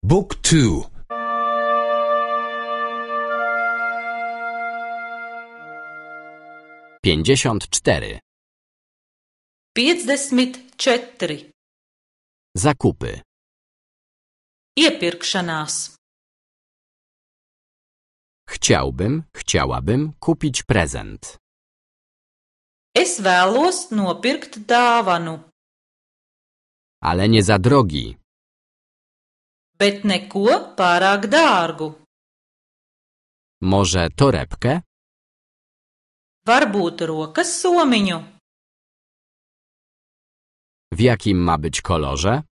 Book 2. 54. 54. Zakupy. Iepirkšanās. Chciałabym kupić prezent. Es vēlos nopirkt dāvanu. Ale nie za drogi. Bet neko pārāk dārgu. Może torebkę? Varbūt rokas somiņu. W jakim ma być kolorze?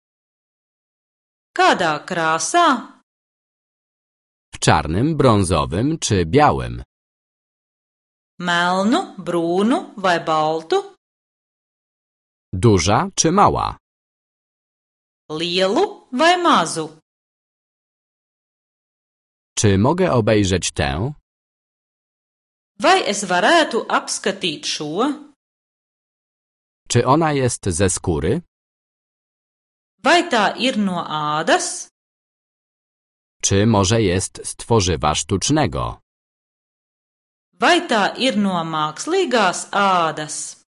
Kādā krāsā? W czarnym, brązowym czy białym? Melnu, brūnu vai baltu? Duża czy mała? Lielu vai mazu? Czy mogę obejrzeć tę? Vai es varētu apskatīt šo? Czy ona jest ze skóry? Vai tā ir no ādas? Czy może jest z tworzywa sztucznego? Vai tā ir no mākslīgās ādas?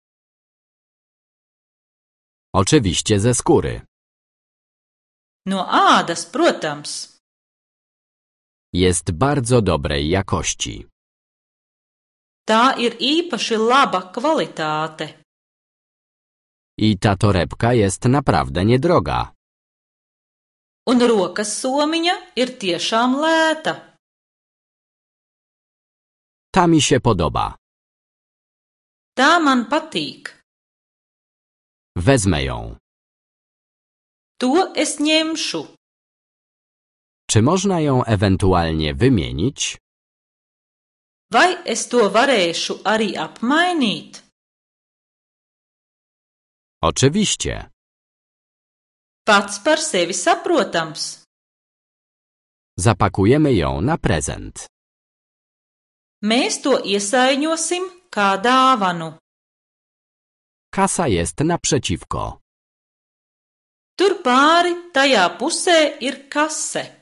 Oczywiście ze skóry. No ādas, protams. Jest bardzo dobrej jakości. Tā ir īpaši laba kvalitāte. I ta torebka jest naprawdę niedroga. Un rokas somiņa ir tiešām lēta. Ta mi się podoba. Tā man patīk. Wezmę ją. To es ņemšu. Czy można ją ewentualnie wymienić? Vai es to varēšu arī apmainīt? Oczywiście. Pats par sevi saprotams. Zapakujemy ją na prezent. Mēs to iesaiņosim kā dāvanu. Kasa jest naprzeciwko. Tur pāri tajā pusē ir kase.